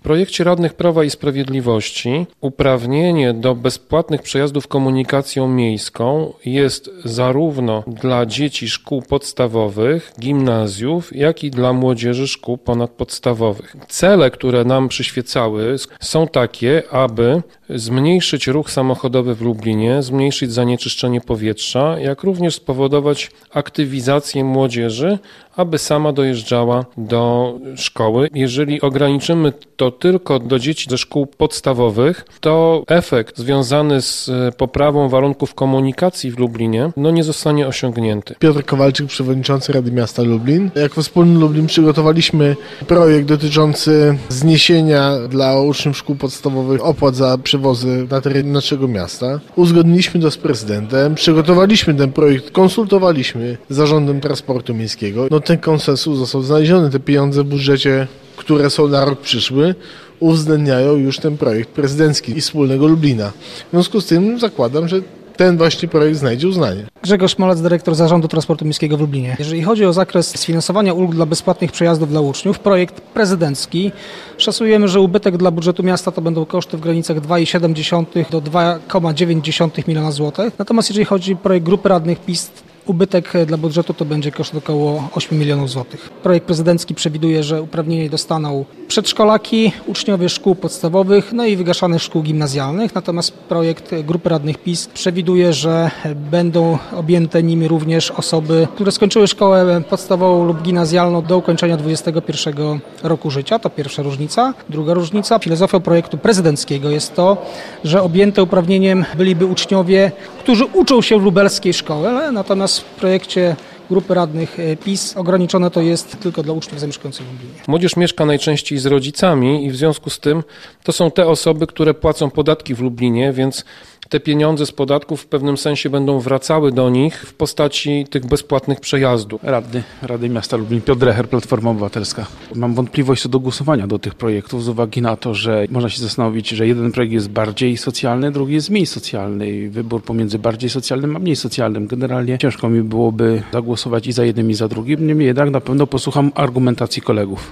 projekcie radnych Prawa i Sprawiedliwości uprawnienie do bezpłatnych przejazdów komunikacją miejską jest zarówno dla dzieci szkół podstawowych, gimnazjów, jak i dla młodzieży szkół ponadpodstawowych. Cele, które nam przyświecały, są takie, aby zmniejszyć ruch samochodowy w Lublinie, zmniejszyć zanieczyszczenie powietrza, jak również spowodować aktywizację młodzieży, aby sama dojeżdżała do szkoły. Jeżeli ograniczymy to tylko do dzieci ze szkół podstawowych, to efekt związany z poprawą warunków komunikacji w Lublinie nie zostanie osiągnięty. Piotr Kowalczyk, przewodniczący Rady Miasta Lublin. Jako Wspólny Lublin przygotowaliśmy projekt dotyczący zniesienia dla uczniów szkół podstawowych opłat za przewozy na terenie naszego miasta. Uzgodniliśmy to z prezydentem, przygotowaliśmy ten projekt, konsultowaliśmy z Zarządem Transportu Miejskiego. Ten konsensus został znaleziony, te pieniądze w budżecie, które są na rok przyszły, uwzględniają już ten projekt prezydencki i Wspólnego Lublina. W związku z tym zakładam, że ten właśnie projekt znajdzie uznanie. Grzegorz Malec, dyrektor Zarządu Transportu Miejskiego w Lublinie. Jeżeli chodzi o zakres sfinansowania ulg dla bezpłatnych przejazdów dla uczniów, projekt prezydencki, szacujemy, że ubytek dla budżetu miasta to będą koszty w granicach 2,7 do 2,9 miliona złotych. Natomiast jeżeli chodzi o projekt grupy radnych PiS, ubytek dla budżetu to będzie koszt około 8 milionów złotych. Projekt prezydencki przewiduje, że uprawnienie dostaną przedszkolaki, uczniowie szkół podstawowych, i wygaszanych szkół gimnazjalnych. Natomiast projekt grupy radnych PiS przewiduje, że będą objęte nimi również osoby, które skończyły szkołę podstawową lub gimnazjalną do ukończenia 21 roku życia. To pierwsza różnica. Druga różnica, filozofią projektu prezydenckiego jest to, że objęte uprawnieniem byliby uczniowie, którzy uczą się w lubelskiej szkole, natomiast w projekcie grupy radnych PiS ograniczone to jest tylko dla uczniów zamieszkujących w Lublinie. Młodzież mieszka najczęściej z rodzicami i w związku z tym to są te osoby, które płacą podatki w Lublinie, więc te pieniądze z podatków w pewnym sensie będą wracały do nich w postaci tych bezpłatnych przejazdów. Radny Rady Miasta Lublin, Piotr Dreher, Platforma Obywatelska. Mam wątpliwość co do głosowania do tych projektów z uwagi na to, że można się zastanowić, że jeden projekt jest bardziej socjalny, drugi jest mniej socjalny i wybór pomiędzy bardziej socjalnym a mniej socjalnym. Generalnie ciężko mi byłoby zagłosować i za jednym i za drugim, niemniej jednak na pewno posłucham argumentacji kolegów.